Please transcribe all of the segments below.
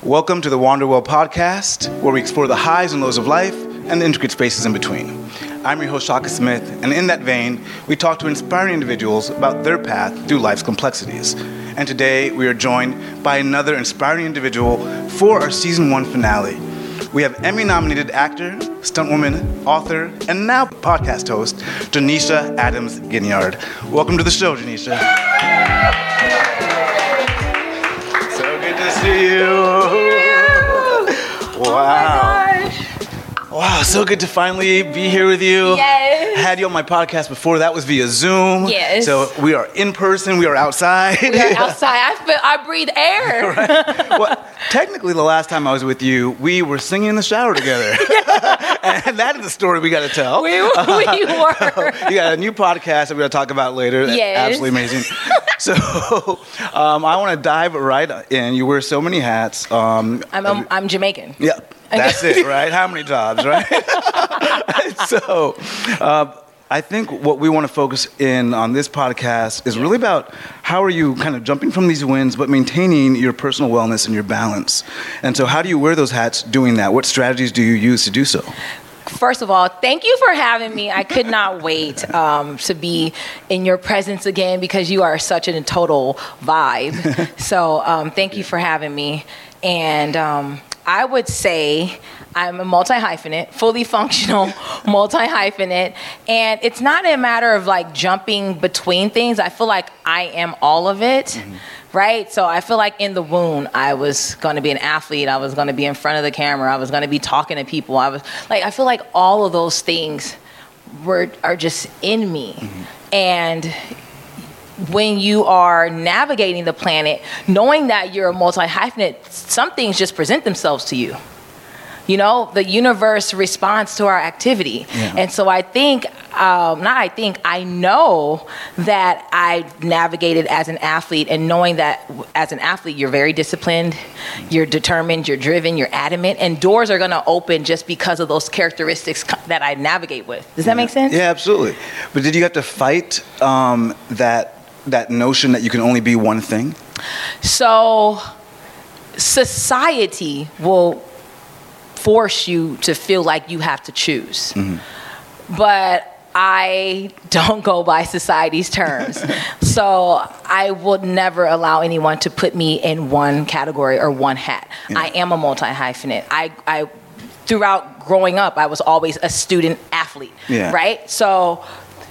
Welcome to the Wanderwell podcast, where we explore the highs and lows of life and the intricate spaces in between. I'm your host, Shaka Smith, and in that vein, we talk to inspiring individuals about their path through life's complexities. And today, we are joined by another inspiring individual for our Season 1 finale. We have Emmy-nominated actor, stuntwoman, author, and now podcast host, Janisha Adams Ginyard. Welcome to the show, Janisha. So good to see you. Wow. Wow, so good to finally be here with you. Yes. Had you on my podcast before. That was via Zoom. Yes. So we are in person. We are outside. We are outside. I breathe air. Right. Well, technically, the last time I was with you, we were singing in the shower together. And that is the story we got to tell. We were. You got a new podcast that we're going to talk about later. Yes. Absolutely amazing. So I want to dive right in. You wear so many hats. I'm Jamaican. Yeah. That's it, right? How many jobs, right? So I think what we want to focus in on this podcast is really about how are you kind of jumping from these wins but maintaining your personal wellness and your balance. And so how do you wear those hats doing that? What strategies do you use to do so? First of all, thank you for having me. I could not wait to be in your presence again because you are such a total vibe. So thank you for having me. And I would say I'm a multi-hyphenate, fully functional multi-hyphenate. And it's not a matter of like jumping between things. I feel like I am all of it, right? So I feel like in the womb, I was going to be an athlete. I was going to be in front of the camera. I was going to be talking to people. I feel like all of those things are just in me. And when you are navigating the planet, knowing that you're a multi-hyphenate, some things just present themselves to you. You know, the universe responds to our activity. Yeah. And so I know that I navigated as an athlete, and knowing that as an athlete, you're very disciplined, you're determined, you're driven, you're adamant, and doors are going to open just because of those characteristics that I navigate with. Does that make sense? Yeah, absolutely. But did you have to fight that notion that you can only be one thing? So society will force you to feel like you have to choose. But I don't go by society's terms. So I would never allow anyone to put me in one category or one hat. Yeah. I am a multi-hyphenate. I throughout growing up, I was always a student athlete, right? So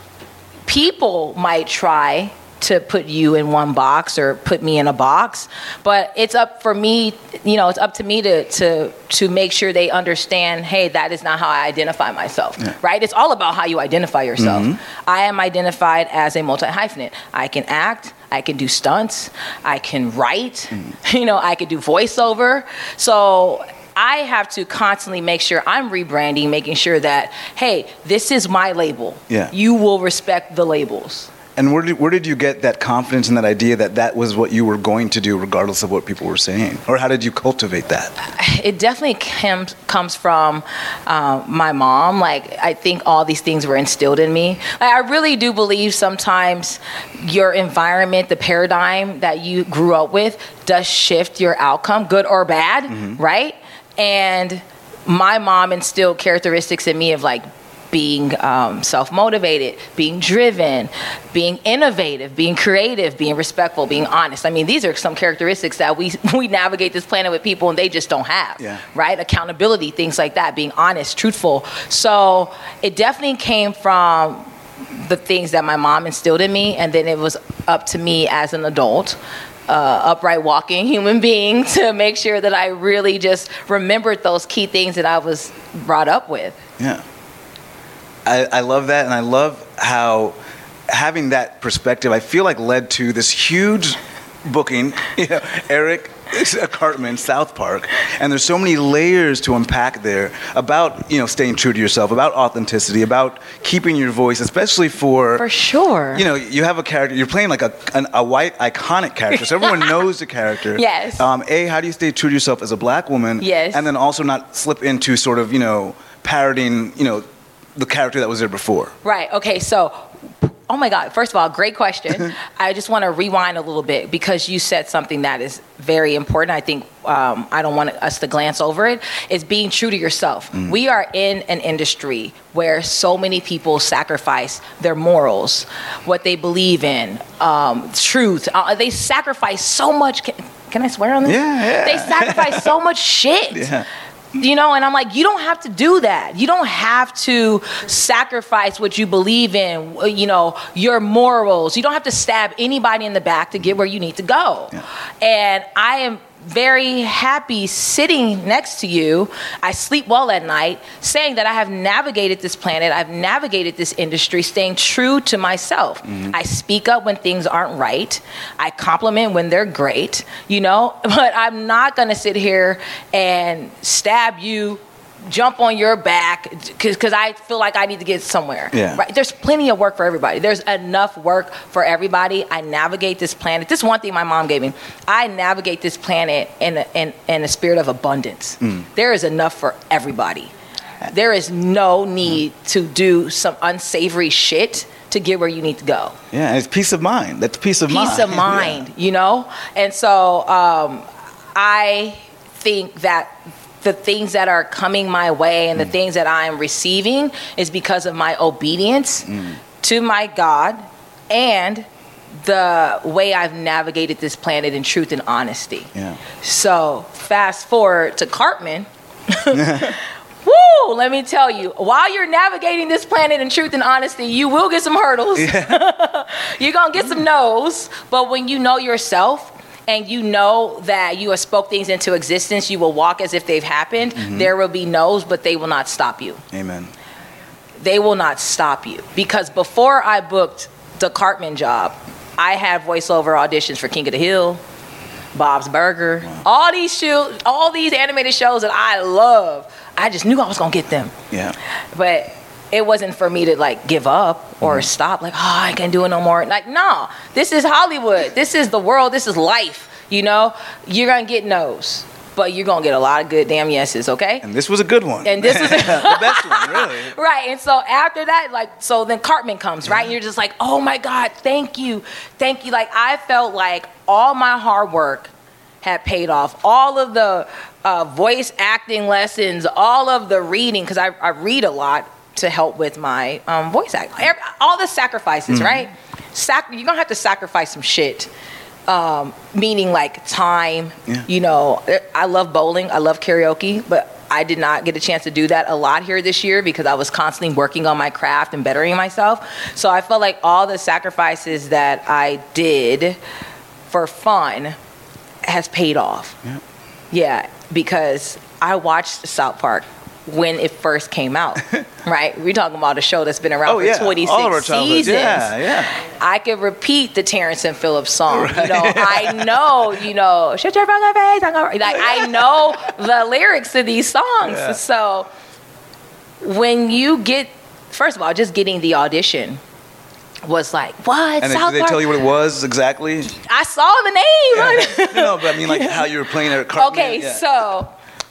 people might try to put you in one box or put me in a box, but it's up for me, it's up to me to make sure they understand, hey, that is not how I identify myself, right? It's all about how you identify yourself. I am identified as a multi-hyphenate. I can act, I can do stunts, I can write, I can do voiceover. So I have to constantly make sure I'm rebranding, making sure that, hey, this is my label. Yeah. You will respect the labels. And where did you get that confidence and that idea that was what you were going to do regardless of what people were saying? Or how did you cultivate that? It definitely comes from my mom. I think all these things were instilled in me. I really do believe sometimes your environment, the paradigm that you grew up with does shift your outcome, good or bad, right? And my mom instilled characteristics in me of being self-motivated, being driven, being innovative, being creative, being respectful, being honest. I mean, these are some characteristics that we navigate this planet with people and they just don't have, right? Accountability, things like that, being honest, truthful. So it definitely came from the things that my mom instilled in me, and then it was up to me as an adult, upright walking human being, to make sure that I really just remembered those key things that I was brought up with. Yeah. I love that, and I love how having that perspective, I feel like, led to this huge booking, Eric Cartman, South Park, and there's so many layers to unpack there about, staying true to yourself, about authenticity, about keeping your voice, especially for sure. You have a character, you're playing like a white iconic character, so everyone knows the character. Yes. How do you stay true to yourself as a black woman? Yes. And then also not slip into sort of, parroting, the character that was there before. Right. Okay. So Oh my God. First of all, great question. I just want to rewind a little bit because you said something that is very important. I think I don't want us to glance over it. It's being true to yourself. We are in an industry where so many people sacrifice their morals, what they believe in, truth. They sacrifice so much. Can I swear on this? Yeah. They sacrifice so much shit. Yeah. You know, and I'm like, you don't have to do that. You don't have to sacrifice what you believe in, you know, your morals. You don't have to stab anybody in the back to get where you need to go. Yeah. And I am very happy sitting next to you. I sleep well at night, saying that I have navigated this planet. I've navigated this industry, staying true to myself. I speak up when things aren't right. I compliment when they're great, you know, but I'm not going to sit here and stab you, jump on your back because I feel like I need to get somewhere. Yeah. Right? There's plenty of work for everybody. There's enough work for everybody. I navigate this planet. This is one thing my mom gave me. I navigate this planet in a spirit of abundance. There is enough for everybody. There is no need to do some unsavory shit to get where you need to go. Yeah, it's peace of mind. That's peace of mind. Peace of mind, you know? And so I think that the things that are coming my way and the things that I am receiving is because of my obedience to my God and the way I've navigated this planet in truth and honesty. Yeah. So fast forward to Cartman. Woo! Let me tell you, while you're navigating this planet in truth and honesty, you will get some hurdles. Yeah. You're going to get some no's. But when you know yourself, and you know that you have spoke things into existence, you will walk as if they've happened. There will be no's, but they will not stop you. Amen. They will not stop you. Because before I booked the Cartman job, I had voiceover auditions for King of the Hill, Bob's Burger, all these animated shows that I love. I just knew I was going to get them. Yeah. But it wasn't for me to like give up or stop, like, oh, I can't do it no more. Like, no, this is Hollywood. This is the world. This is life. You know, you're going to get no's, but you're going to get a lot of good damn yeses, okay? And this was a good one. And this was the best one, really. Right. And so after that, like, so then Cartman comes, right? And you're just like, oh my God, thank you. Thank you. Like, I felt like all my hard work had paid off. All of the voice acting lessons, all of the reading, because I read a lot to help with my voice act. All the sacrifices, right? You're gonna have to sacrifice some shit. Meaning like time. Yeah. You know, I love bowling, I love karaoke, but I did not get a chance to do that a lot here this year because I was constantly working on my craft and bettering myself. So I felt like all the sacrifices that I did for fun has paid off. Yeah, yeah, because I watched South Park when it first came out, right? We're talking about a show that's been around for 26 seasons. Yeah. I could repeat the Terrence and Phillips song. Right. You know, I know, you know, shut your fucking face. Like, I know the lyrics to these songs. Yeah. So when you get, first of all, just getting the audition was like, what? And did they tell you what it was exactly? I saw the name. Yeah. No, but I mean, like how you were playing at Cartman. Okay, so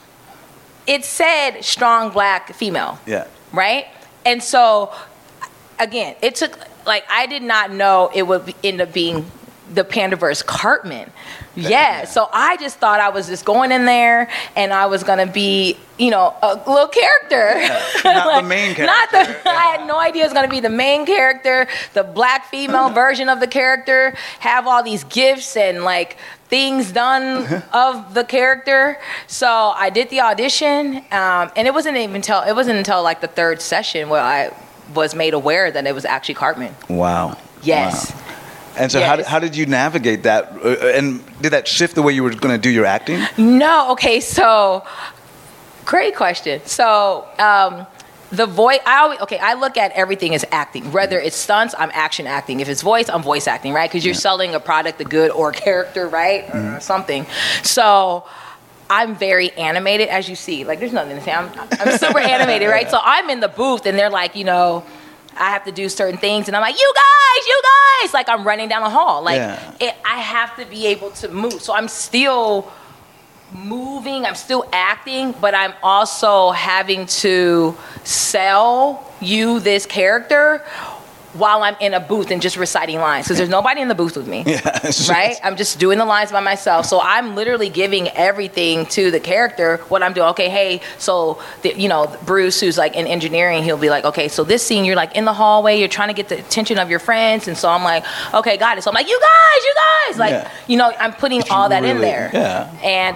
it said strong black female. Yeah. Right? And so, again, it took, like, I did not know it would end up being the Pandaverse Cartman. Yeah. So I just thought I was just going in there and I was going to be, you know, a little character. Yeah. Not like, the main character. I had no idea it was going to be the main character, the black female version of the character, have all these gifts and, like, things done of the character. So I did the audition, and it wasn't until like the third session where I was made aware that it was actually Cartman. Wow. Yes. Wow. And so how did you navigate that? And did that shift the way you were going to do your acting? No. Okay. So great question. So the voice, I look at everything as acting. Whether it's stunts, I'm action acting. If it's voice, I'm voice acting, right? Because you're selling a product, a good or a character, right? Or something. So I'm very animated, as you see. Like, there's nothing to say. I'm super animated, right? So I'm in the booth, and they're like, you know, I have to do certain things, and I'm like, you guys! Like, I'm running down the hall. Like, I have to be able to move. So I'm still moving, I'm still acting, but I'm also having to sell you this character while I'm in a booth and just reciting lines, because there's nobody in the booth with me, right? I'm just doing the lines by myself. So I'm literally giving everything to the character, what I'm doing. Okay, hey, so, Bruce, who's like in engineering, he'll be like, okay, so this scene, you're like in the hallway, you're trying to get the attention of your friends. And so I'm like, okay, got it. So I'm like, you guys, like, I'm putting all that in there. Yeah. And,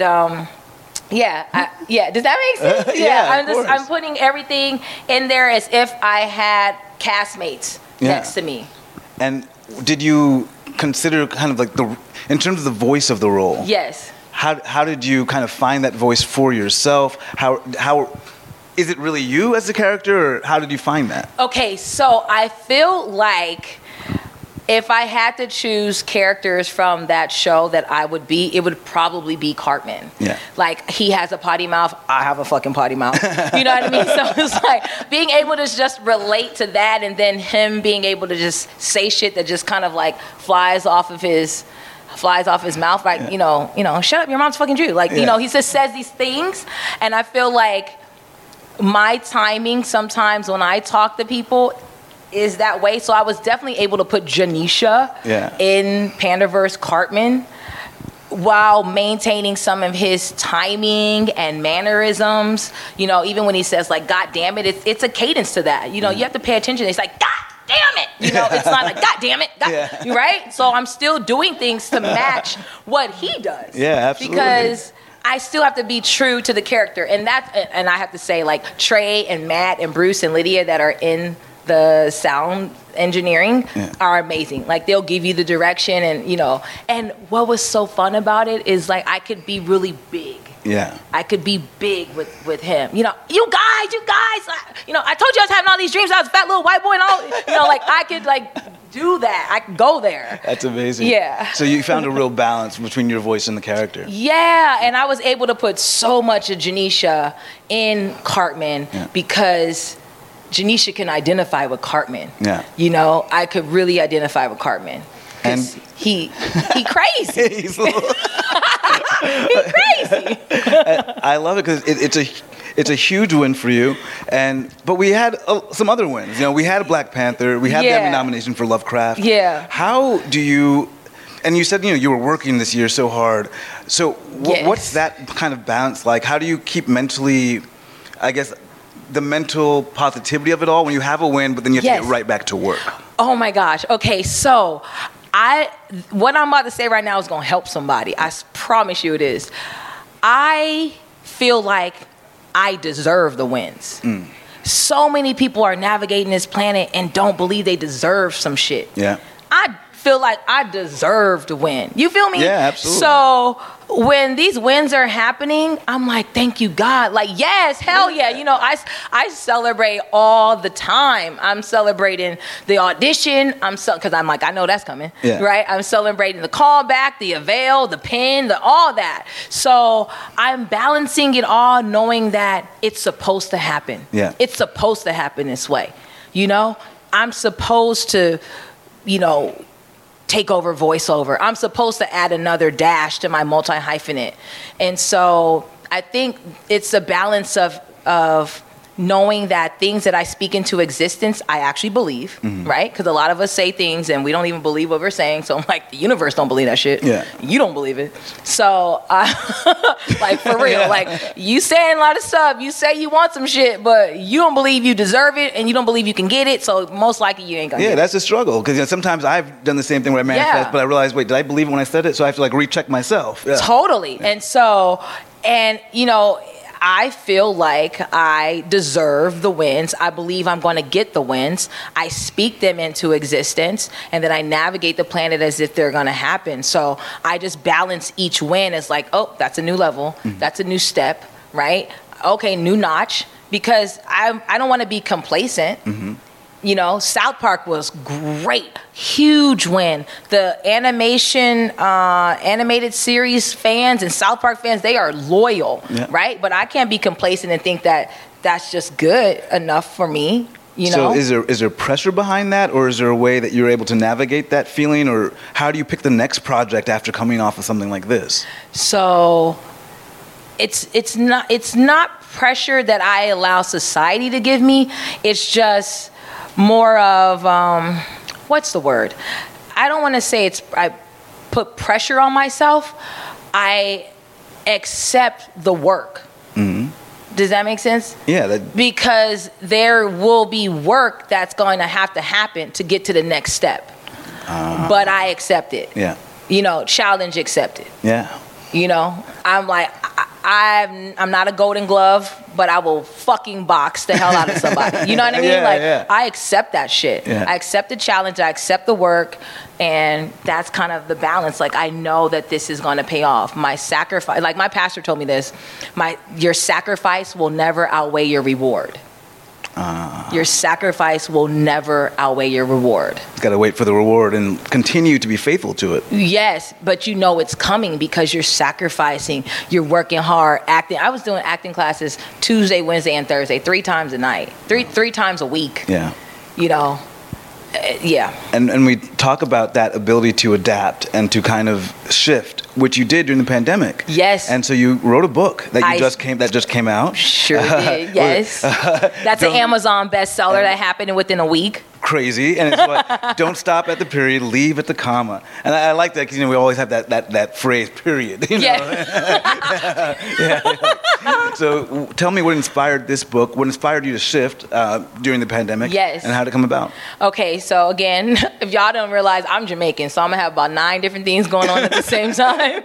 does that make sense? I'm putting everything in there as if I had castmates next to me. And did you consider kind of like in terms of the voice of the role? Yes. How did you kind of find that voice for yourself? How is it really you as the character, or how did you find that? Okay, so I feel like if I had to choose characters from that show that I would be, it would probably be Cartman. Yeah. Like, he has a potty mouth, I have a fucking potty mouth. You know what I mean? So it's like being able to just relate to that, and then him being able to just say shit that just kind of like flies off of his mouth, like, shut up, your mom's fucking Jew. Like, he just says these things, and I feel like my timing sometimes when I talk to people is that way. So I was definitely able to put Janisha in Panderverse Cartman while maintaining some of his timing and mannerisms. Even when he says like, God damn it, it's a cadence to that. You have to pay attention. It's like, God damn it. It's not like, God damn it. Right? So I'm still doing things to match what he does. Yeah, absolutely. Because I still have to be true to the character. And I have to say, like, Trey and Matt and Bruce and Lydia that are in the sound engineering are amazing. Like, they'll give you the direction, and what was so fun about it is, like, I could be really big. Yeah. I could be big with him. You guys, I told you I was having all these dreams. I was a fat little white boy and all, like, I could, like, do that. I could go there. That's amazing. Yeah. So you found a real balance between your voice and the character. Yeah, and I was able to put so much of Janisha in Cartman because Janisha can identify with Cartman. Yeah. I could really identify with Cartman. And he crazy. He's crazy. I love it because it's a huge win for you. But we had some other wins. We had Black Panther. We had the Emmy nomination for Lovecraft. Yeah. How do you? And you said you were working this year so hard. So what's that kind of balance like? How do you keep mentally, I guess, the mental positivity of it all when you have a win, but then you have to get right back to work? Oh my gosh. Okay, so what I'm about to say right now is going to help somebody. I promise you it is. I feel like I deserve the wins. So many people are navigating this planet and don't believe they deserve some shit. Yeah. I feel like I deserve to win. You feel me? Yeah, absolutely. So when these wins are happening, I'm like, thank you, God. Like, yes, hell yeah. I celebrate all the time. I'm celebrating the audition. Because I'm like, I know that's coming, right? I'm celebrating the callback, the avail, the pin, all that. So I'm balancing it all, knowing that it's supposed to happen. Yeah. It's supposed to happen this way. I'm supposed to, take over voiceover. I'm supposed to add another dash to my multi-hyphenate. And so I think it's a balance of knowing that things that I speak into existence, I actually believe, right? Because a lot of us say things and we don't even believe what we're saying. So I'm like, the universe don't believe that shit. Yeah. You don't believe it. So, like, for real, like, you saying a lot of stuff. You say you want some shit, but you don't believe you deserve it and you don't believe you can get it. So most likely you ain't gonna get it. Yeah, that's a struggle. Because sometimes I've done the same thing where I manifest, but I realize, wait, did I believe it when I said it? So I have to, like, recheck myself. Yeah. Totally. Yeah. And I feel like I deserve the wins. I believe I'm going to get the wins. I speak them into existence, and then I navigate the planet as if they're going to happen. So I just balance each win as like, oh, that's a new level. That's a new step, right? Okay, new notch. Because I don't want to be complacent. South Park was great. Huge win. The animated series fans and South Park fans, they are loyal, right? But I can't be complacent and think that that's just good enough for me, So is there pressure behind that, or is there a way that you're able to navigate that feeling, or how do you pick the next project after coming off of something like this? So it's not pressure that I allow society to give me. It's just more of, what's the word? I don't want to say I put pressure on myself. I accept the work. Mm-hmm. Does that make sense? Yeah. Because there will be work that's going to have to happen to get to the next step. But I accept it. Yeah. Challenge accepted. Yeah. I'm like, I'm not a Golden Glove, but I will fucking box the hell out of somebody. You know what I mean? I accept that shit. Yeah. I accept the challenge. I accept the work. And that's kind of the balance. Like, I know that this is going to pay off. My sacrifice, like my pastor told me this, your sacrifice will never outweigh your reward. Your sacrifice will never outweigh your reward. You got to wait for the reward and continue to be faithful to it. Yes, but it's coming because you're sacrificing. You're working hard, acting. I was doing acting classes Tuesday, Wednesday, and Thursday, 3 times a night, three times a week. Yeah. Yeah. And we talk about that ability to adapt and to kind of shift, which you did during the pandemic. Yes. And so you wrote a book that just came out. Sure did. Yes. That's an Amazon bestseller that happened within a week. Crazy. And it's like, don't stop at the period, leave at the comma. And I like that because we always have that phrase, period. Yeah. Yeah. So tell me what inspired this book, what inspired you to shift during the pandemic. Yes. And how did it come about? Okay, so again, if y'all don't realize, I'm Jamaican, so I'm going to have about 9 different things going on at the same time.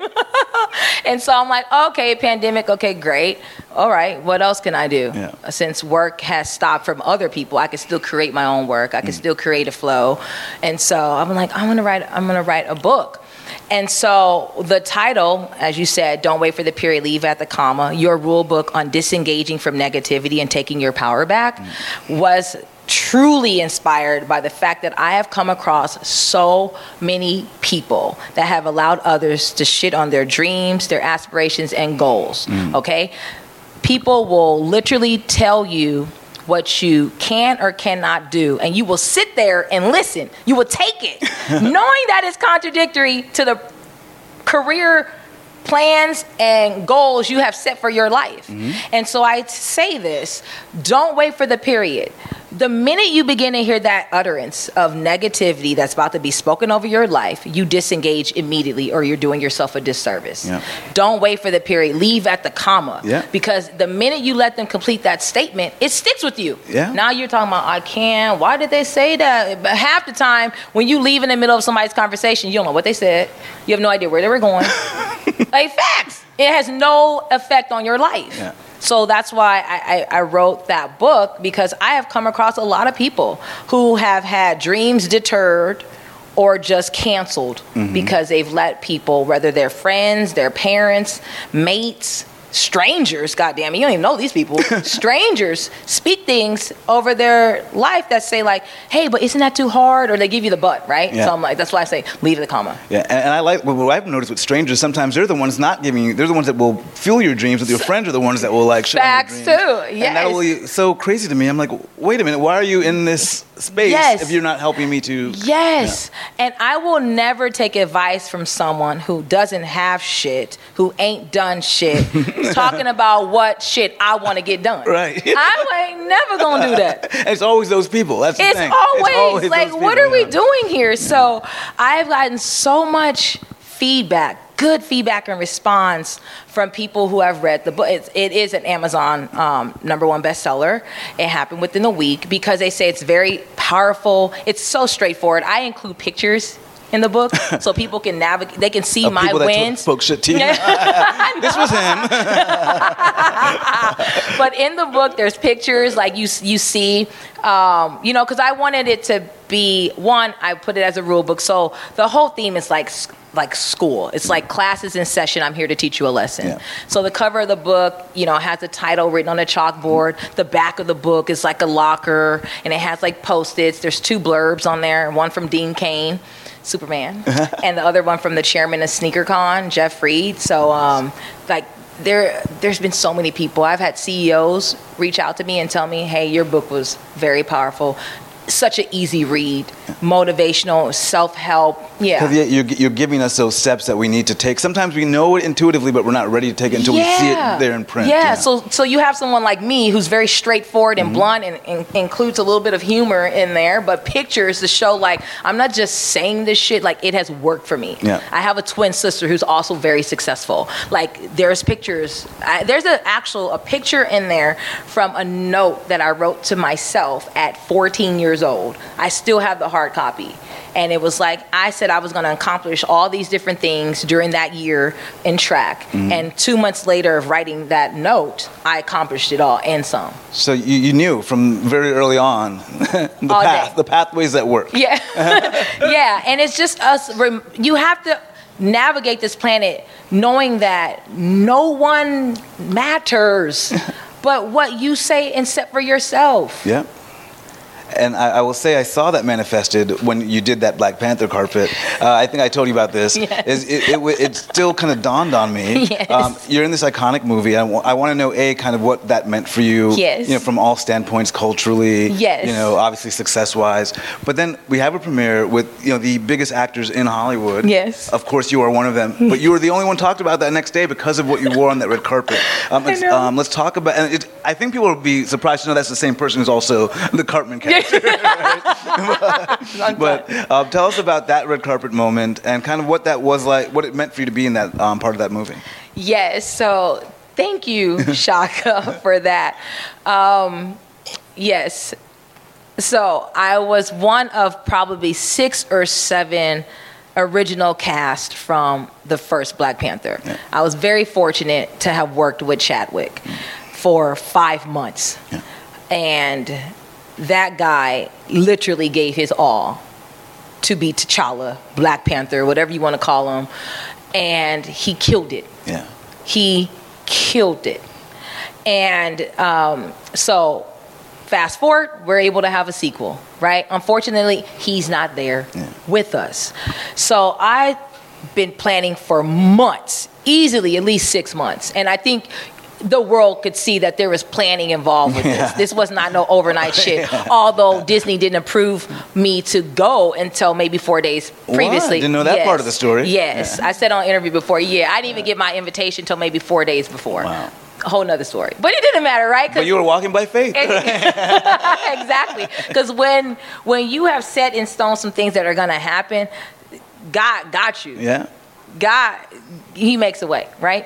And so I'm like, okay, pandemic, okay, great. All right, what else can I do? Yeah. Since work has stopped from other people, I can still create my own work. I can still create a flow. And so I'm like, I'm gonna write a book. And so the title, as you said, Don't Wait for the Period, Leave at the Comma, your rule book on disengaging from negativity and taking your power back, was truly inspired by the fact that I have come across so many people that have allowed others to shit on their dreams, their aspirations, and goals. Okay? People will literally tell you what you can or cannot do, and you will sit there and listen. You will take it, knowing that it's contradictory to the career plans and goals you have set for your life. And so I say this, don't wait for the period. The minute you begin to hear that utterance of negativity that's about to be spoken over your life, you disengage immediately, or you're doing yourself a disservice. Yeah. Don't wait for the period. Leave at the comma. Yeah. Because the minute you let them complete that statement, it sticks with you. Yeah. Now you're talking about, I can't. Why did they say that? But half the time, when you leave in the middle of somebody's conversation, you don't know what they said. You have no idea where they were going. Like, facts. It has no effect on your life. Yeah. So that's why I wrote that book, because I have come across a lot of people who have had dreams deterred or just canceled because they've let people, whether they're friends, their parents, mates, strangers, goddamn it, you don't even know these people, strangers speak things over their life that say like, hey, but isn't that too hard? Or they give you the butt, right? Yeah. So I'm like, that's why I say, leave the comma. Yeah, and I like, what I've noticed with strangers, sometimes they're the ones not giving you, they're the ones that will fuel your dreams, with your friends are the ones that will like shit facts on your dreams. Too, yes. And that will be so crazy to me. I'm like, wait a minute, why are you in this space if you're not helping me to... Yes, and I will never take advice from someone who doesn't have shit, who ain't done shit, talking about what shit I want to get done. Right. I ain't never gonna do that. It's always those people. That's the thing. It's always like, what are we doing here? So I've gotten so much feedback, good feedback and response from people who have read the book. It is an Amazon #1 bestseller. It happened within a week because they say it's very powerful. It's so straightforward. I include pictures in the book so people can navigate, they can see my wins. Spoke shit to you. This was him. But in the book there's pictures, like you see, because I wanted it to be, one, I put it as a rule book, so the whole theme is like school. It's like classes in session, I'm here to teach you a lesson. Yeah. So the cover of the book, has the title written on a chalkboard. The back of the book is like a locker, and it has like Post-its. There's 2 blurbs on there, one from Dean Cain, Superman, and the other one from the chairman of SneakerCon, Jeff Fried. So there's been so many people. I've had CEOs reach out to me and tell me, hey, your book was very powerful. Such an easy read. motivational, self-help. Yeah. 'Cause you're giving us those steps that we need to take. Sometimes we know it intuitively, but we're not ready to take it until we see it there in print. Yeah. So you have someone like me who's very straightforward and blunt and includes a little bit of humor in there, but pictures to show like I'm not just saying this shit, like it has worked for me. Yeah. I have a twin sister who's also very successful. Like there's pictures. There's a picture in there from a note that I wrote to myself at 14 years old. I still have the hard copy. And it was like, I said I was going to accomplish all these different things during that year in track. And 2 months later of writing that note, I accomplished it all and some. So you knew from very early on the pathways that work. Yeah. Yeah. And it's just us. You have to navigate this planet knowing that no one matters but what you say and set for yourself. Yeah. And I will say I saw that manifested when you did that Black Panther carpet. I think I told you about this. Yes. It still kind of dawned on me. Yes. You're in this iconic movie. I want to know, kind of what that meant for you. Yes. You know, from all standpoints, culturally. Yes. You know, obviously success-wise. But then we have a premiere with the biggest actors in Hollywood. Yes. Of course, you are one of them. But you were the only one talked about that next day because of what you wore on that red carpet. Let's talk about. And I think people will be surprised to know that's the same person who's also the Cartman character. but tell us about that red carpet moment and kind of what that was like, what it meant for you to be in that part of that movie. Yes, so thank you, Shaka, for that. Yes, so I was one of probably 6 or 7 original cast from the first Black Panther. Yeah. I was very fortunate to have worked with Chadwick for 5 months. Yeah. And that guy literally gave his all to be T'Challa, Black Panther, whatever you want to call him. And he killed it. Yeah. He killed it. And so fast forward, we're able to have a sequel, right? Unfortunately, he's not there with us. So I've been planning for months, easily at least 6 months. And I think the world could see that there was planning involved with this. This was not no overnight shit. Although Disney didn't approve me to go until maybe 4 days previously. Didn't know that part of the story. Yes. Yeah. I said on interview before, I didn't even get my invitation until maybe 4 days before. Wow. A whole nother story. But it didn't matter, right? But you were walking by faith. Exactly. Because when you have set in stone some things that are going to happen, God got you. Yeah. God, he makes a way, right?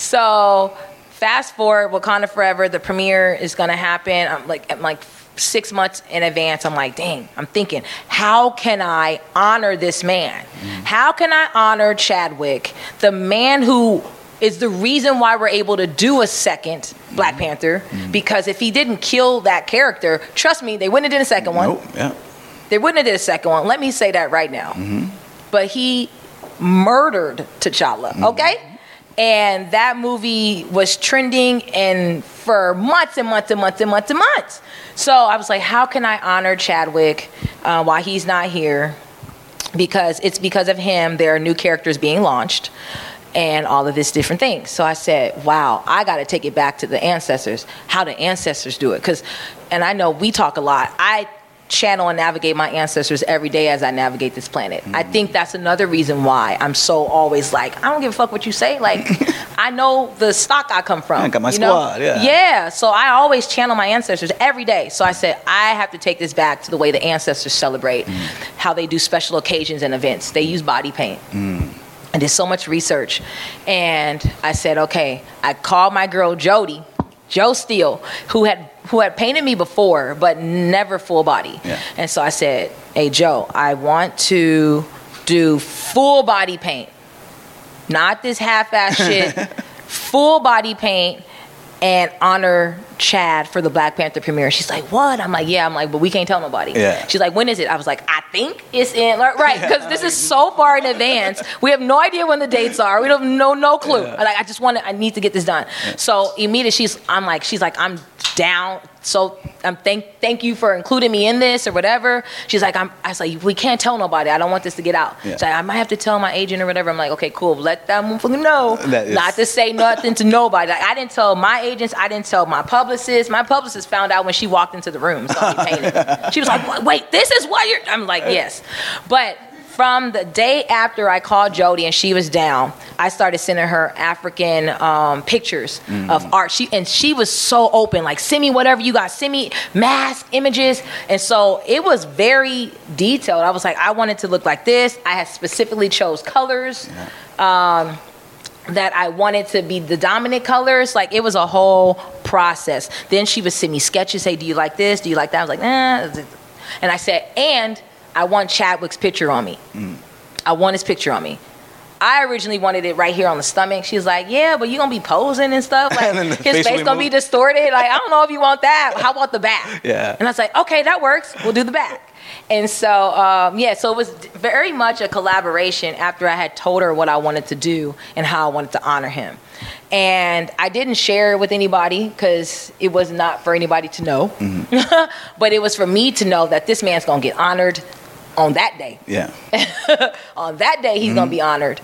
So fast forward, Wakanda Forever, the premiere is going to happen. I'm like 6 months in advance. I'm like, dang, I'm thinking, how can I honor this man? How can I honor Chadwick, the man who is the reason why we're able to do a second Black Panther? Because if he didn't kill that character, trust me, they wouldn't have did a second one. Nope. Yeah. They wouldn't have did a second one. Let me say that right now. But he murdered T'Challa, okay? And that movie was trending and for months and months and months and months and months. So I was like, how can I honor Chadwick while he's not here? Because it's because of him there are new characters being launched and all of this different things. So I said, wow, I got to take it back to the ancestors, how the ancestors do it. And I know we talk a lot. I channel and navigate my ancestors every day as I navigate this planet. I think that's another reason why I'm so always like, I don't give a fuck what you say. Like, I know the stock I come from. I got my squad, Yeah, so I always channel my ancestors every day. So I said, I have to take this back to the way the ancestors celebrate, how they do special occasions and events. They use body paint. I did so much research. And I said, okay, I called my girl Joe Steele, who had painted me before, but never full body. Yeah. And so I said, hey, Joe, I want to do full body paint. Not this half-ass shit. Full body paint and honor Chad for the Black Panther premiere. She's like, what? I'm like, yeah. I'm like, but we can't tell nobody. Yeah. She's like, when is it? I was like, I think it's in, right, because this is so far in advance. We have no idea when the dates are. We don't know, no clue. Yeah. Like, I need to get this done. Yeah. So immediately she's like, I'm down thank you for including me in this or whatever. She's like, I was like, we can't tell nobody. I don't want this to get out. Yeah. She's like, I might have to tell my agent or whatever. I'm like, okay, cool. Let that motherfucker know not to say nothing to nobody. Like, I didn't tell my agents. I didn't tell my publicist. My publicist found out when she walked into the room. Saw me painting. She was like, wait, this is why you're. I'm like, yes, but. From the day after I called Jody and she was down, I started sending her African pictures of art. She was so open, like, send me whatever you got, send me mask images. And so it was very detailed. I was like, I wanted to look like this. I had specifically chose colors that I wanted to be the dominant colors. Like, it was a whole process. Then she would send me sketches, say, do you like this? Do you like that? I was like, nah. And I said, and I want Chadwick's picture on me. I want his picture on me. I originally wanted it right here on the stomach. She was like, yeah, but you're going to be posing and stuff. Like, his face going to be distorted. Like, I don't know if you want that. How about the back? Yeah. And I was like, okay, that works. We'll do the back. And so, so it was very much a collaboration after I had told her what I wanted to do and how I wanted to honor him. And I didn't share it with anybody because it was not for anybody to know. But it was for me to know that this man's going to get honored on that day. Yeah. On that day, he's going to be honored.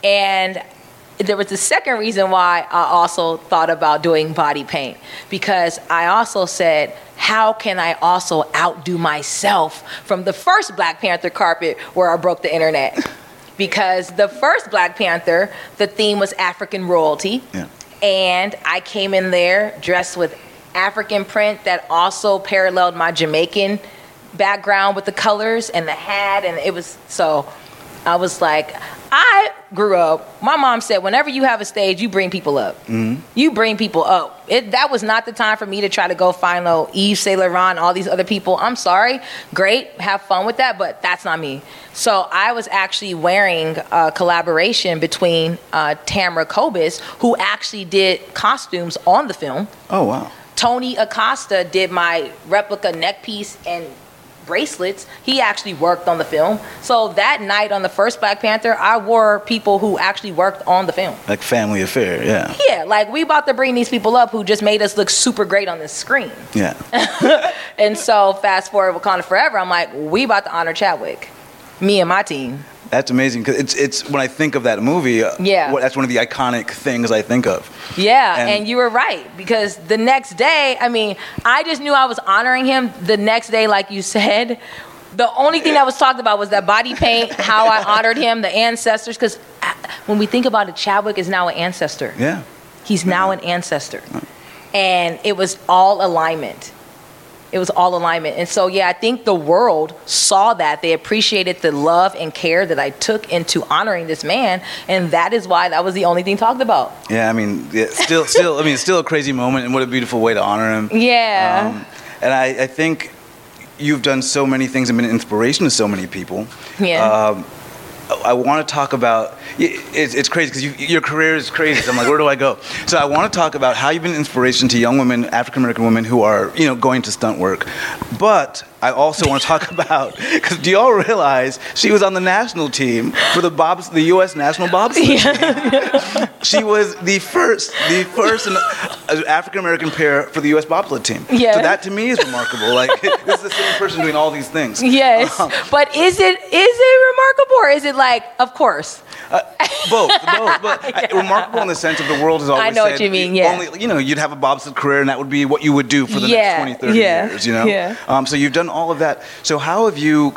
And there was the second reason why I also thought about doing body paint, because I also said, how can I also outdo myself from the first Black Panther carpet where I broke the internet? Because the first Black Panther, the theme was African royalty. Yeah. And I came in there dressed with African print that also paralleled my Jamaican background with the colors and the hat. And it was, so I was like, I grew up, my mom said, whenever you have a stage, you bring people up. You bring people up. That was not the time for me to try to go find Yves Saint Laurent, all these other people. I'm sorry. Great. Have fun with that. But that's not me. So I was actually wearing a collaboration between Tamara Kobus, who actually did costumes on the film. Oh, wow. Tony Acosta did my replica neck piece and bracelets. He actually worked on the film. So that night on the first Black Panther, I wore people who actually worked on the film. Like family affair, yeah. Yeah, like we about to bring these people up who just made us look super great on the screen. Yeah. And so fast forward Wakanda Forever, I'm like, we about to honor Chadwick. Me and my team. That's amazing, because it's when I think of that movie, that's one of the iconic things I think of. Yeah, and you were right, because the next day, I mean, I just knew I was honoring him. The next day, like you said, the only thing that was talked about was that body paint, how I honored him, the ancestors, because when we think about it, Chadwick is now an ancestor. Yeah. He's now an ancestor. And it was all alignment. It was all alignment. And so, I think the world saw that. They appreciated the love and care that I took into honoring this man. And that is why that was the only thing talked about. Yeah, I mean, still, I mean, it's still a crazy moment, and what a beautiful way to honor him. Yeah. And I think you've done so many things and been an inspiration to so many people. Yeah. I want to talk about, it's crazy because your career is crazy. So I'm like, where do I go? So I want to talk about how you've been an inspiration to young women, African-American women who are, going to stunt work. But I also want to talk about, because do y'all realize she was on the national team for the U.S. national bobsled team? She was the first African-American pair for the U.S. bobsled team. Yeah. So that to me is remarkable. Like, this is the same person doing all these things. Yes. But is it remarkable, or is it like, of course? Both. But remarkable in the sense of the world has always said. I know what you mean, yeah. Only, you'd have a bobsled career and that would be what you would do for the next 20, 30 years, Yeah. So you've done all of that. So how do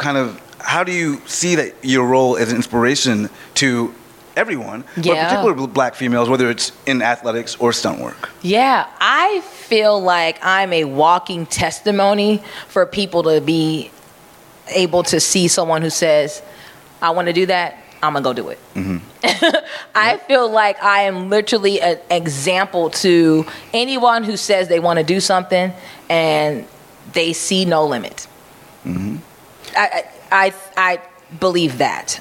you see that your role as an inspiration to everyone, but particularly Black females, whether it's in athletics or stunt work? Yeah, I feel like I'm a walking testimony for people to be able to see someone who says, I want to do that, I'm going to go do it. Mm-hmm. I feel like I am literally an example to anyone who says they want to do something and they see no limit. Mm-hmm. I believe that.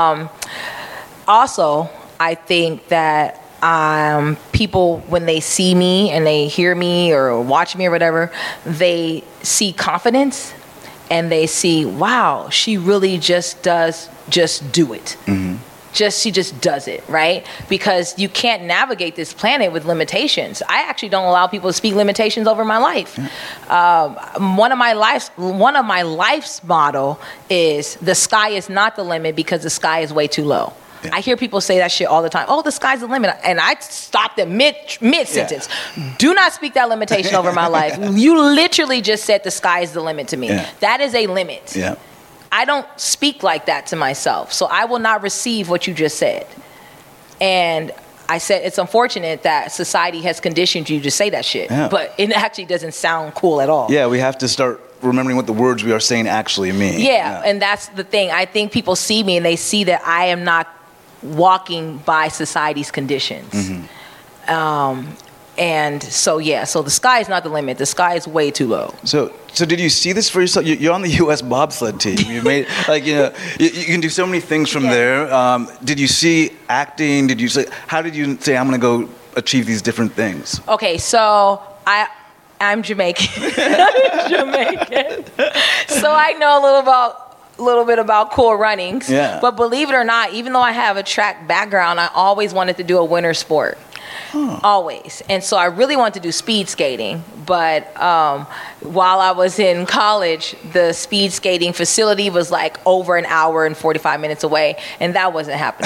Also, I think that people, when they see me and they hear me or watch me or whatever, they see confidence and they see, wow, she really just do it. Mm-hmm. She just does it, right? Because you can't navigate this planet with limitations. I actually don't allow people to speak limitations over my life. One of my life's motto is the sky is not the limit because the sky is way too low. Yeah. I hear people say that shit all the time. Oh, the sky's the limit. And I stop them mid-sentence. Yeah. Do not speak that limitation over my life. You literally just said the sky is the limit to me. Yeah. That is a limit. Yeah. I don't speak like that to myself. So I will not receive what you just said. And I said, it's unfortunate that society has conditioned you to say that shit. Yeah. But it actually doesn't sound cool at all. Yeah, we have to start remembering what the words we are saying actually mean. Yeah, and that's the thing. I think people see me and they see that I am not walking by society's conditions. Mm-hmm. And so the sky is not the limit. The sky is way too low. So did you see this for yourself? You're on the U.S. bobsled team. You made you can do so many things from there. Did you see acting? How did you say I'm going to go achieve these different things? Okay, so I'm Jamaican. I'm Jamaican. So I know a little bit about Cool Runnings. Yeah. But believe it or not, even though I have a track background, I always wanted to do a winter sport. Huh. Always. And so I really wanted to do speed skating. But while I was in college, the speed skating facility was like over an hour and 45 minutes away. And that wasn't happening.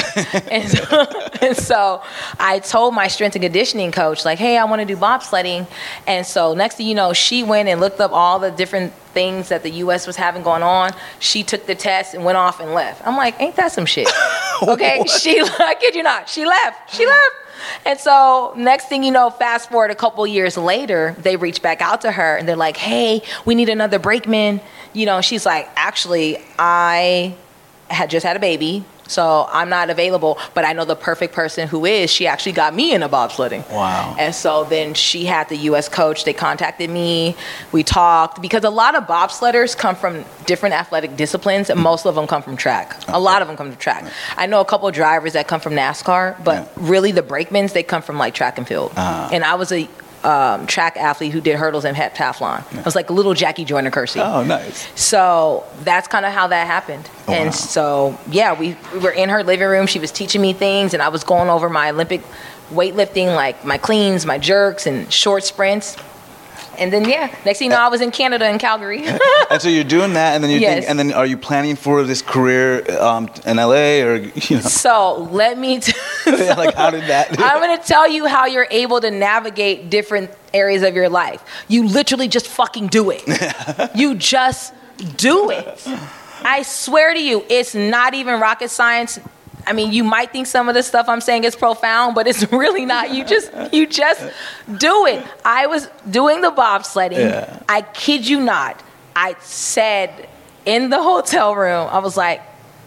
and so I told my strength and conditioning coach, like, hey, I want to do bobsledding. And so next thing you know, she went and looked up all the different things that the U.S. was having going on. She took the test and went off and left. I'm like, ain't that some shit? Okay? I kid you not. She left. And so next thing you know, fast forward a couple years later, they reach back out to her and they're like, hey, we need another brakeman. She's like, actually, I had just had a baby, so I'm not available, but I know the perfect person who is. She actually got me into bobsledding. Wow. And so then she had the U.S. coach. They contacted me. We talked, because a lot of bobsledders come from different athletic disciplines, and most of them come from track. Okay. A lot of them come from track. Right. I know a couple of drivers that come from NASCAR, but really the brakemen, they come from like track and field. And I was a track athlete who did hurdles and heptathlon. I was like a little Jackie Joyner-Kersee. Oh, nice. So that's kind of how that happened. Oh, and so, we were in her living room. She was teaching me things, and I was going over my Olympic weightlifting, like my cleans, my jerks, and short sprints. And then, next thing you know, I was in Canada, in Calgary. And so you're doing that, and then you think, and then are you planning for this career in LA, or So let me. Like, how did that? I'm going to tell you how you're able to navigate different areas of your life. You literally just fucking do it. You just do it. I swear to you, it's not even rocket science. I mean, you might think some of the stuff I'm saying is profound, but it's really not. You just do it. I was doing the bobsledding. Yeah. I kid you not. I said in the hotel room, I was like,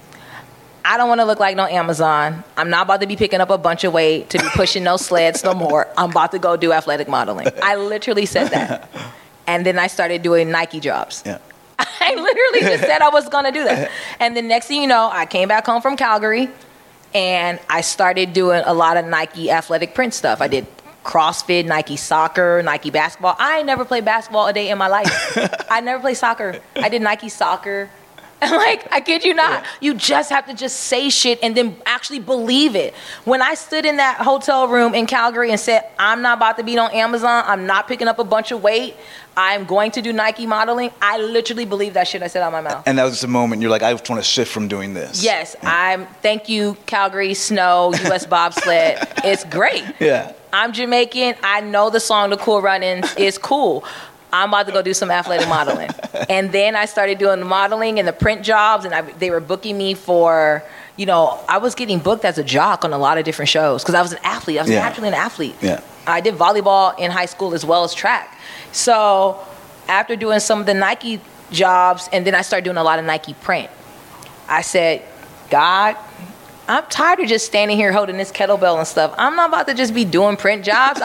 I don't want to look like no Amazon. I'm not about to be picking up a bunch of weight to be pushing no sleds no more. I'm about to go do athletic modeling. I literally said that. And then I started doing Nike jobs. Yeah. I literally just said I was going to do that. And the next thing you know, I came back home from Calgary, and I started doing a lot of Nike athletic print stuff. I did CrossFit, Nike soccer, Nike basketball. I never played basketball a day in my life. I never played soccer. I did Nike soccer. And I kid you not, you just have to just say shit and then actually believe it. When I stood in that hotel room in Calgary and said, I'm not about to be on Amazon, I'm not picking up a bunch of weight, I'm going to do Nike modeling, I literally believed that shit I said out of my mouth. And that was the moment you're like, I just want to shift from doing this. Yes, thank you, Calgary, snow, U.S. bobsled. It's great. Yeah. I'm Jamaican. I know the song, The Cool Runnings, is cool. I'm about to go do some athletic modeling. And then I started doing the modeling and the print jobs, and they were booking me for, I was getting booked as a jock on a lot of different shows because I was an athlete. I was naturally an athlete. Yeah. I did volleyball in high school as well as track. So after doing some of the Nike jobs, and then I started doing a lot of Nike print, I said, God, I'm tired of just standing here holding this kettlebell and stuff. I'm not about to just be doing print jobs.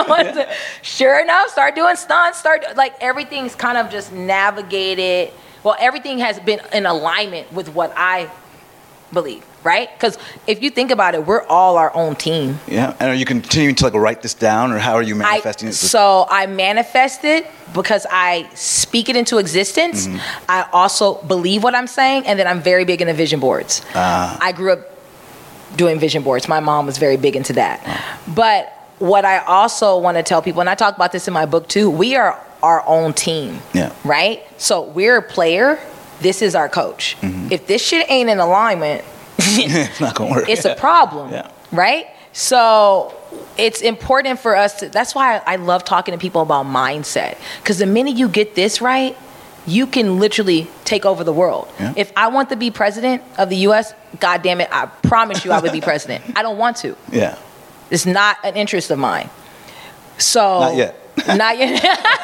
Sure enough, start doing stunts. Everything's kind of just navigated. Well, everything has been in alignment with what I believe, right? Because if you think about it, we're all our own team. Yeah. And are you continuing to write this down, or how are you manifesting it? So I manifest it because I speak it into existence. Mm-hmm. I also believe what I'm saying, and then I'm very big into vision boards. I grew up doing vision boards. My mom was very big into that. But what I also want to tell people, and I talk about this in my book too, we are our own team, right? So we're a player. This is our coach. If this shit ain't in alignment, it's not gonna work. It's a problem, right? So it's important for us to, that's why I love talking to people about mindset. Because the minute you get this right, you can literally take over the world. If I want to be president of the U.S., God damn it, I promise you I would be president. I don't want to. It's not an interest of mine. So not yet. Not yet.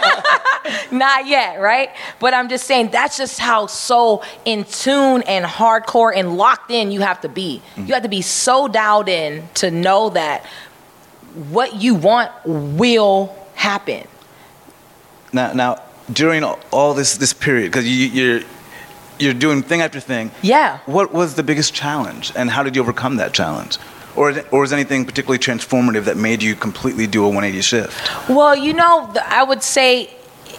Not yet, right? But I'm just saying that's just how so in tune and hardcore and locked in you have to be. You have to be so dialed in to know that what you want will happen. Now during all this period, because you're doing thing after thing. What was the biggest challenge, and how did you overcome that challenge? Or is anything particularly transformative that made you completely do a 180 shift? Well, I would say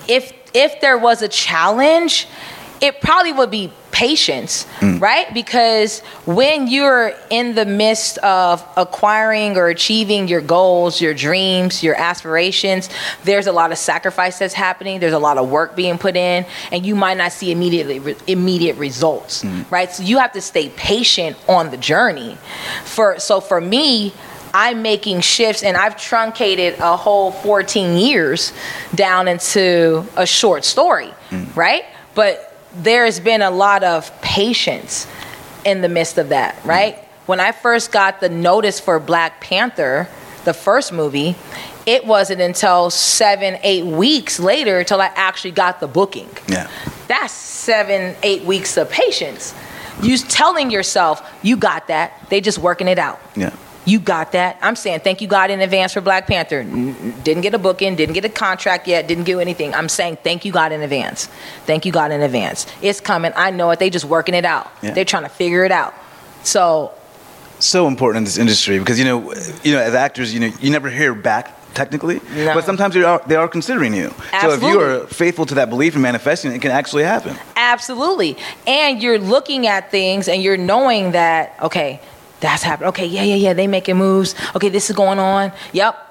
if there was a challenge, it probably would be patience, right? Because when you're in the midst of acquiring or achieving your goals, your dreams, your aspirations, there's a lot of sacrifice that's happening. There's a lot of work being put in, and you might not see immediate results, right? So you have to stay patient on the journey. So for me, I'm making shifts, and I've truncated a whole 14 years down into a short story, right? But there's been a lot of patience in the midst of that, right? When I first got the notice for Black Panther, the first movie, it wasn't until 7-8 weeks later till I actually got the booking. That's 7-8 weeks of patience. You telling yourself, you got that. They just working it out. You got that. I'm saying thank you, God, in advance for Black Panther. Didn't get a booking, didn't get a contract yet, didn't do anything. I'm saying thank you, God, in advance. Thank you, God, in advance. It's coming. I know it. They just working it out. They're trying to figure it out. So important in this industry because as actors, you never hear back technically, but sometimes they are considering you. Absolutely. So if you are faithful to that belief and manifesting it, can actually happen. Absolutely. And you're looking at things and you're knowing that, okay, that's happening. Okay, yeah. They making moves. Okay, this is going on. Yep.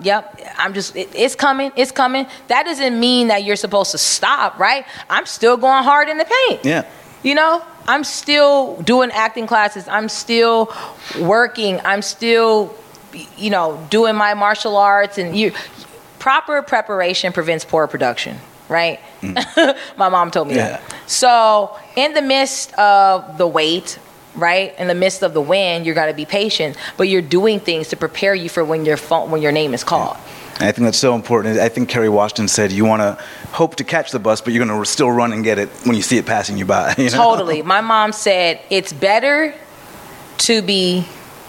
It's coming. That doesn't mean that you're supposed to stop, right? I'm still going hard in the paint. I'm still doing acting classes. I'm still working. I'm still, doing my martial arts. And proper preparation prevents poor production, right? My mom told me that. So in the midst of the wait, right, in the midst of the win, you're got to be patient, but you're doing things to prepare you for when your name is called. I think that's so important. I think Kerry Washington said you want to hope to catch the bus, but you're going to still run and get it when you see it passing you by. Totally. My mom said it's better to be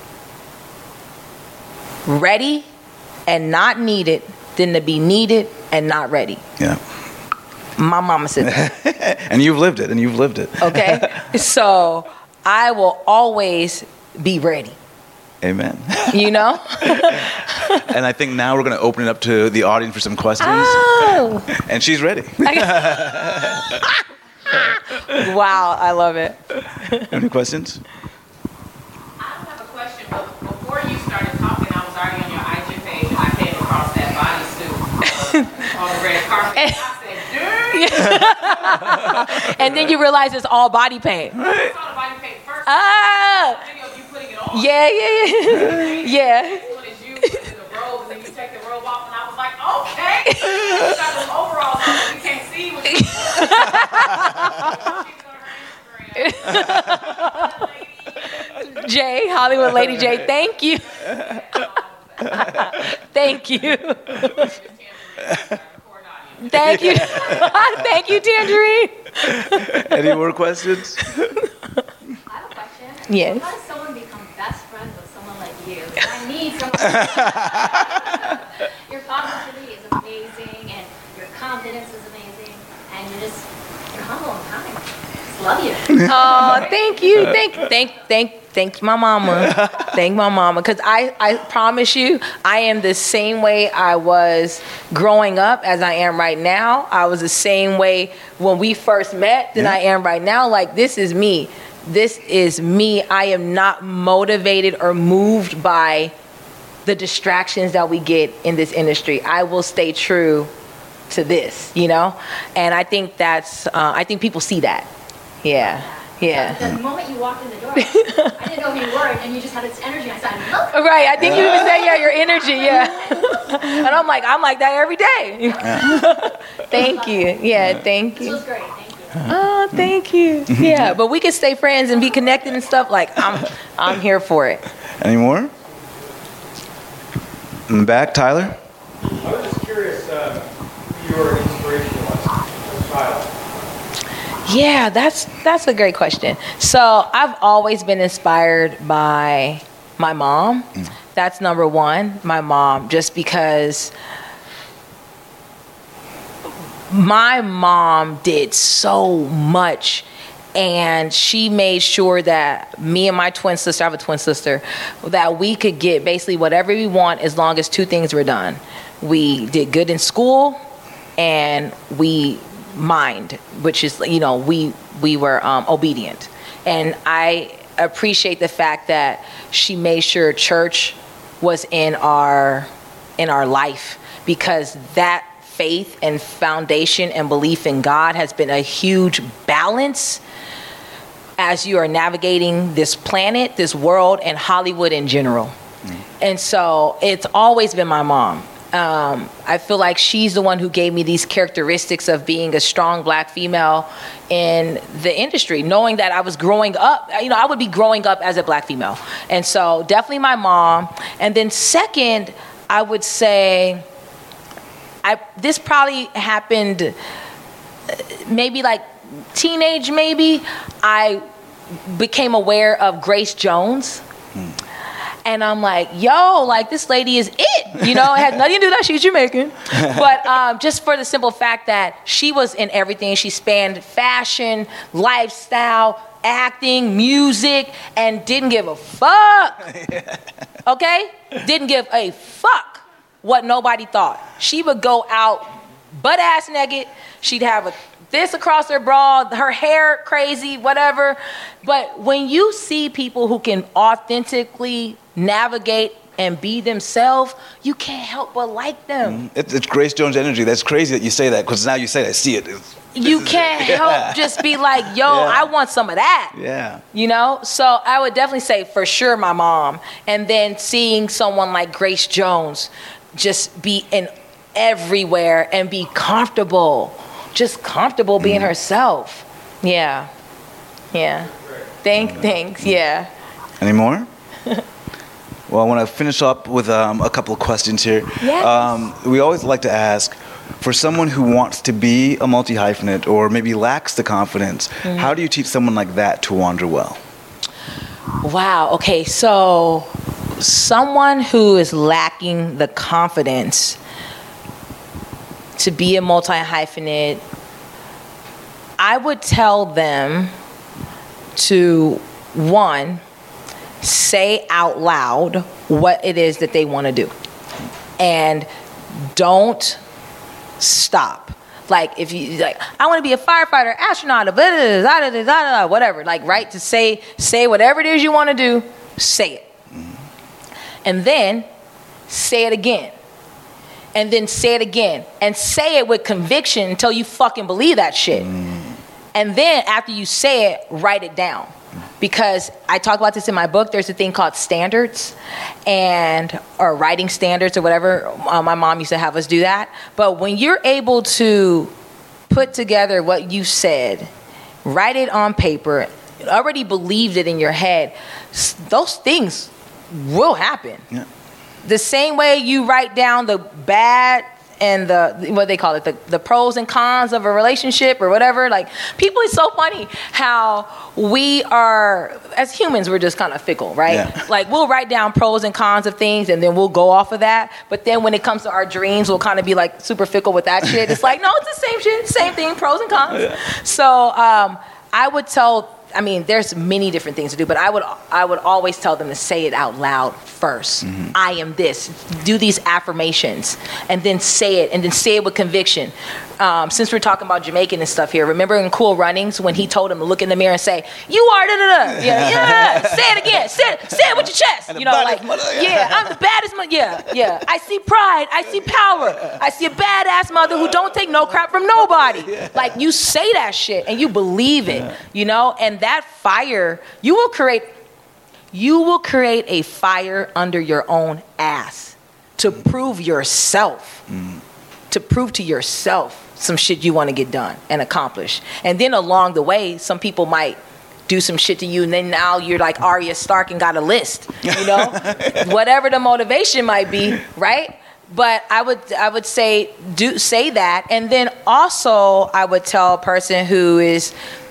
ready and not needed than to be needed and not ready. My mama said that. And you've lived it. Okay. So I will always be ready. Amen. And I think now we're going to open it up to the audience for some questions. And she's ready. Wow, I love it. Any questions? I don't have a question, but before you started talking, I was already on your IG page, and I came across that bodysuit on the red carpet. And I said, dude. And then you realize it's all body paint. I saw the body paint first. Video of you putting it on. Yeah. This one is you in the robe, and then you take the robe off, and I was like, okay. You got those overalls on, but we can't see what you Jay, Hollywood Lady J, thank you. Thank you. Thank you. Thank you, Tangerine. Any more questions? I have a question. Yes. How does someone become best friends with someone like you? I need someone. Your positivity is amazing, and your confidence is amazing, and you're humble and kind. Just love you. Oh, thank you. Thank my mama. Thank my mama. Because I promise you, I am the same way I was growing up as I am right now. I was the same way when we first met than I am right now. Like, this is me. This is me. I am not motivated or moved by the distractions that we get in this industry. I will stay true to this, you know? And I think I think people see that. Yeah. Yeah. The moment you walked in the door, I didn't know who you were, and you just had this energy. I said, look. Right. I think you even said, yeah, your energy. Yeah. And I'm like that every day. Yeah. Thank you. Yeah. Thank This you. was great. Thank you. Oh, thank you. Yeah. But we can stay friends and be connected and stuff. Like, I'm here for it. Any more? In the back, Tyler? I was just curious who your inspiration was as a child. Yeah, that's a great question. So I've always been inspired by my mom. That's number one, my mom, just because my mom did so much, and she made sure that me and my twin sister, I have a twin sister, that we could get basically whatever we want as long as two things were done. We did good in school, and we mined, which is, you know, we were obedient. And I appreciate the fact that she made sure church was in our life, because that faith and foundation and belief in God has been a huge balance as you are navigating this planet, this world, and Hollywood in general. And so it's always been my mom. I feel like she's the one who gave me these characteristics of being a strong black female in the industry, knowing that I was growing up, you know, I would be growing up as a black female. And so definitely my mom. And then second, I would say, this probably happened maybe like teenage, maybe. I became aware of Grace Jones. And I'm like, yo, like, this lady is it. You know, it had nothing to do with that. She's Jamaican. But just for the simple fact that she was in everything. She spanned fashion, lifestyle, acting, music, and didn't give a fuck. Okay? Didn't give a fuck what nobody thought. She would go out butt ass naked. She'd have this across her bra, her hair crazy, whatever. But when you see people who can authentically navigate and be themselves, you can't help but like them. It's Grace Jones energy. That's crazy that you say that, because now you say that, I see it. You can't help just be like, yo, I want some of that. Yeah. You know? So I would definitely say for sure my mom. And then seeing someone like Grace Jones just be in everywhere and be comfortable. Just comfortable being herself. Yeah. Yeah. Thanks. Yeah. Any more? Well, I want to finish up with a couple of questions here. Yes. We always like to ask, for someone who wants to be a multi-hyphenate or maybe lacks the confidence, how do you teach someone like that to wander well? Wow. Okay. So someone who is lacking the confidence to be a multi-hyphenate, I would tell them to, one, say out loud what it is that they want to do. And don't stop. Like, if you, like, I want to be a firefighter, astronaut, whatever. Like, right, to say whatever it is you want to do, say it. And then say it again. And then say it again. And say it with conviction until you fucking believe that shit. And then after you say it, write it down. Because I talk about this in my book. There's a thing called standards, or writing standards or whatever. My mom used to have us do that. But when you're able to put together what you said, write it on paper, already believed it in your head, those things will happen. Yeah. The same way you write down the bad and what they call it, the pros and cons of a relationship or whatever. Like, people, it's so funny how we are, as humans, we're just kind of fickle, right? Yeah. Like, we'll write down pros and cons of things and then we'll go off of that. But then when it comes to our dreams, we'll kind of be like super fickle with that shit. It's like, no, it's the same shit, same thing, pros and cons. Yeah. So I would tell I mean, there's many different things to do, but I would always tell them to say it out loud first. I am this. Do these affirmations, and then say it with conviction. Since we're talking about Jamaican and stuff here, remember in Cool Runnings when he told him to look in the mirror and say, "You are da da da." Yeah. Say it again. Say it with your chest. And You know, like, yeah, I'm the baddest mother. Yeah. I see pride. I see power. I see a badass mother who don't take no crap from nobody. Like, you say that shit and you believe it, you know, and that fire, you will create a fire under your own ass to prove yourself, to prove to yourself some shit you want to get done and accomplish. And then along the way, some people might do some shit to you, and then now you're like Arya Stark and got a list, you know, whatever the motivation might be, right? But I would say that, and then also I would tell a person who is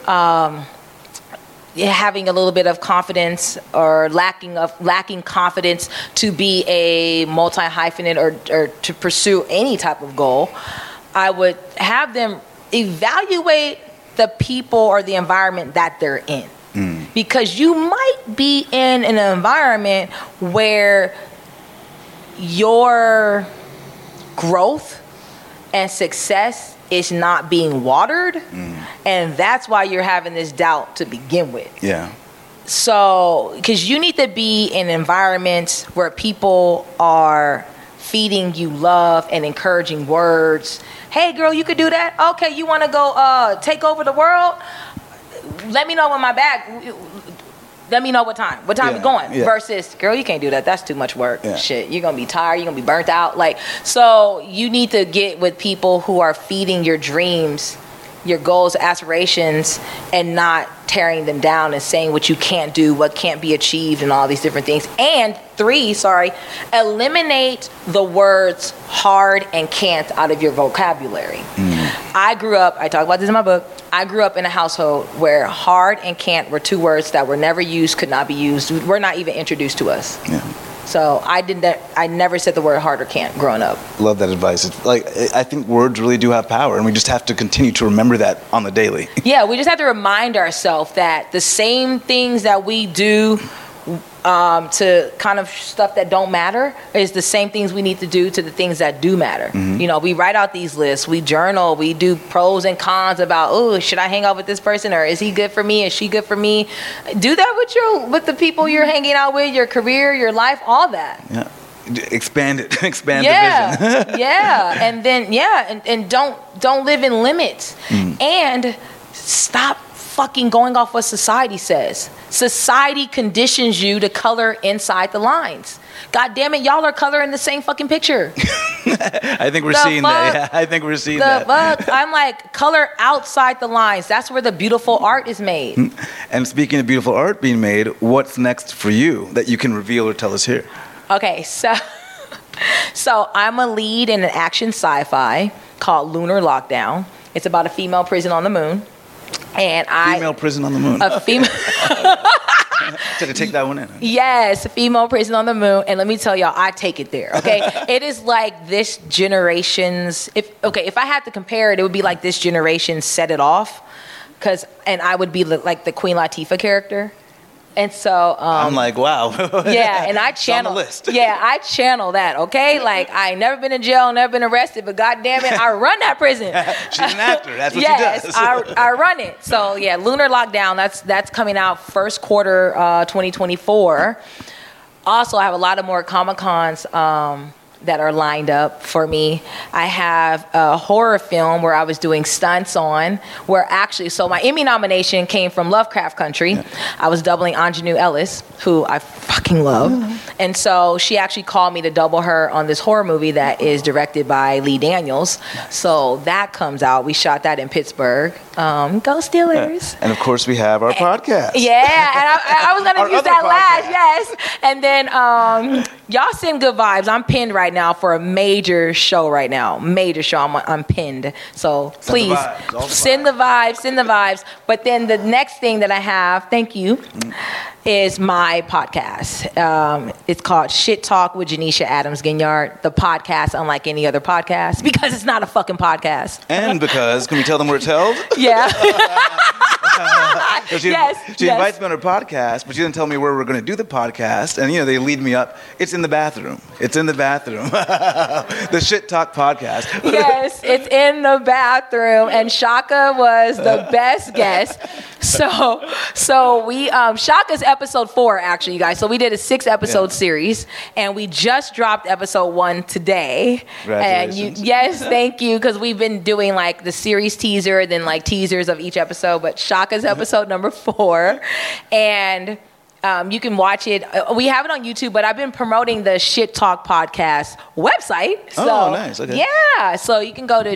having a little bit of confidence or lacking confidence to be a multi-hyphenate or to pursue any type of goal, I would have them evaluate the people or the environment that they're in. Because you might be in an environment where your growth and success is not being watered, and that's why you're having this doubt to begin with. Yeah. So, because you need to be in environments where people are feeding you love and encouraging words. Hey, girl, you could do that? Okay, you want to go take over the world? Let me know when my bag... Let me know what time we going. Yeah. Versus, girl, you can't do that. That's too much work. Yeah. Shit, you're going to be tired. You're going to be burnt out. Like, so you need to get with people who are feeding your dreams, your goals, aspirations, and not tearing them down and saying what you can't do, what can't be achieved, and all these different things. And 3, eliminate the words hard and can't out of your vocabulary. I talk about this in my book, I grew up in a household where hard and can't were 2 words that were never used, could not be used, were not even introduced to us. Yeah. So I never said the word hard or can't growing up. Love that advice. It's like, I think words really do have power, and we just have to continue to remember that on the daily. Yeah, we just have to remind ourselves that the same things that we do to kind of stuff that don't matter is the same things we need to do to the things that do matter. You know, we write out these lists, we journal, we do pros and cons about, oh, should I hang out with this person, or is he good for me, is she good for me? Do that with the people you're hanging out with, your career, your life, all that. Yeah. Expand it. Expand the vision. And then and don't live in limits. And stop fucking going off what society says. Society conditions you to color inside the lines. God damn it, y'all are coloring the same fucking picture. I think we're seeing that. Yeah, I think we're seeing that. I'm like, color outside the lines. That's where the beautiful art is made. And speaking of beautiful art being made, what's next for you that you can reveal or tell us here? Okay, so I'm a lead in an action sci-fi called Lunar Lockdown. It's about a female prison on the moon. And female prison on the moon. A female. So to take that one in. Yes, a female prison on the moon. And let me tell y'all, I take it there. Okay, it is like this generation's. If I had to compare it, it would be like this generation Set It Off, and I would be like the Queen Latifah character. And so I'm like, wow. Yeah, and I channel. It's on the list. Yeah, I channel that. Okay, like I ain't never been in jail, never been arrested, but goddamn it, I run that prison. She's an actor. That's what yes, she does. I run it. So yeah, Lunar Lockdown. That's coming out first quarter 2024. Also, I have a lot of more Comic-Cons that are lined up for me. I have a horror film where I was doing stunts on, so my Emmy nomination came from Lovecraft Country. I was doubling Anjanou Ellis, who I fucking love. And so she actually called me to double her on this horror movie that is directed by Lee Daniels. So that comes out. We shot that in Pittsburgh. Go Steelers. And of course we have our podcast. Yeah, and I was going to use that last, yes. And then y'all send good vibes. I'm pinned right now for a major show right now. Major show. I'm pinned. So please send the vibes. But then the next thing that I have, thank you, is my podcast. It's called Shit Talk with Janisha Adams Ginyard. The podcast, unlike any other podcast, because it's not a fucking podcast. And because, can we tell them where it's held? Yeah. So she invites me on her podcast, but she didn't tell me where we're going to do the podcast. And, they lead me up. It's in the bathroom. The Shit Talk podcast. Yes, it's in the bathroom. And Shaka was the best guest. So we, Shaka's episode 4, actually, you guys. So we did a 6-episode series, and we just dropped episode 1 today. Congratulations. And yes, thank you, because we've been doing like the series teaser, then like teasers of each episode. But Shaka's episode number 4, and you can watch it. We have it on YouTube, but I've been promoting the Shit Talk podcast website. So, nice. Okay. Yeah, so you can go to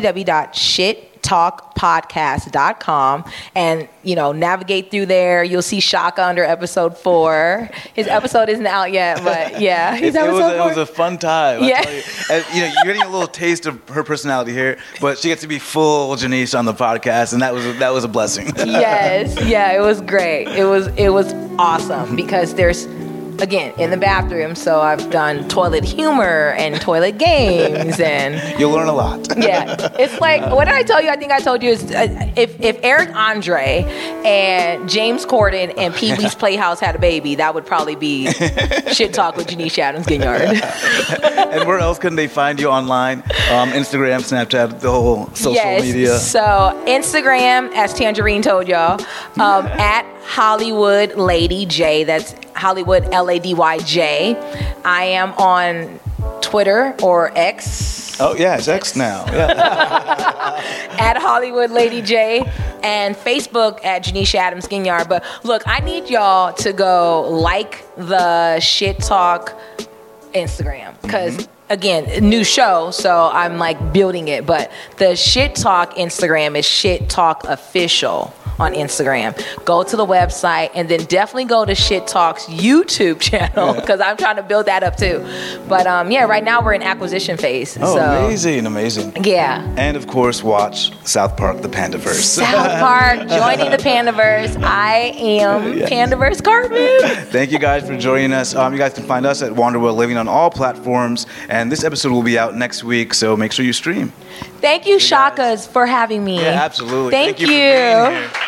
www.shittalkpodcast.com and navigate through there. You'll see Shaka under episode 4. His episode isn't out yet, but yeah, he's episode 4. It was a fun time. Yeah. And, you're getting a little taste of her personality here, but she gets to be full Janice on the podcast, and that was a blessing. Yes, yeah, it was great. It was awesome because there's, again, in the bathroom, so I've done toilet humor and toilet games, and you'll learn a lot. Yeah, it's like, what did I tell you? I think I told you is if Eric Andre and James Corden and Pee Wee's Playhouse had a baby, that would probably be Shit Talk with Janice Adams Ginyard. And where else can they find you online? Instagram, Snapchat, the whole social media. So Instagram, as Tangerine told y'all, at Hollywood Lady J. That's Hollywood LADYJ. I am on Twitter or X. Oh yeah, it's X now. Yeah. At Hollywood Lady J, and Facebook at Janice Adams Ginyard. But look, I need y'all to go like the Shit Talk Instagram, because again, new show, so I'm like building it. But the Shit Talk Instagram is Shit Talk Official on Instagram. Go to the website, and then definitely go to Shit Talk's YouTube channel, because I'm trying to build that up too. But right now we're in acquisition phase. Oh, so. amazing. Yeah. And of course, watch South Park, the Pandaverse. South Park, joining the Pandaverse. I am Pandaverse Cartman. Thank you guys for joining us. You guys can find us at Wanderwell Living on all platforms, and this episode will be out next week, so make sure you stream. Thank you, Shakas, for having me. Yeah, absolutely. Thank you for being here.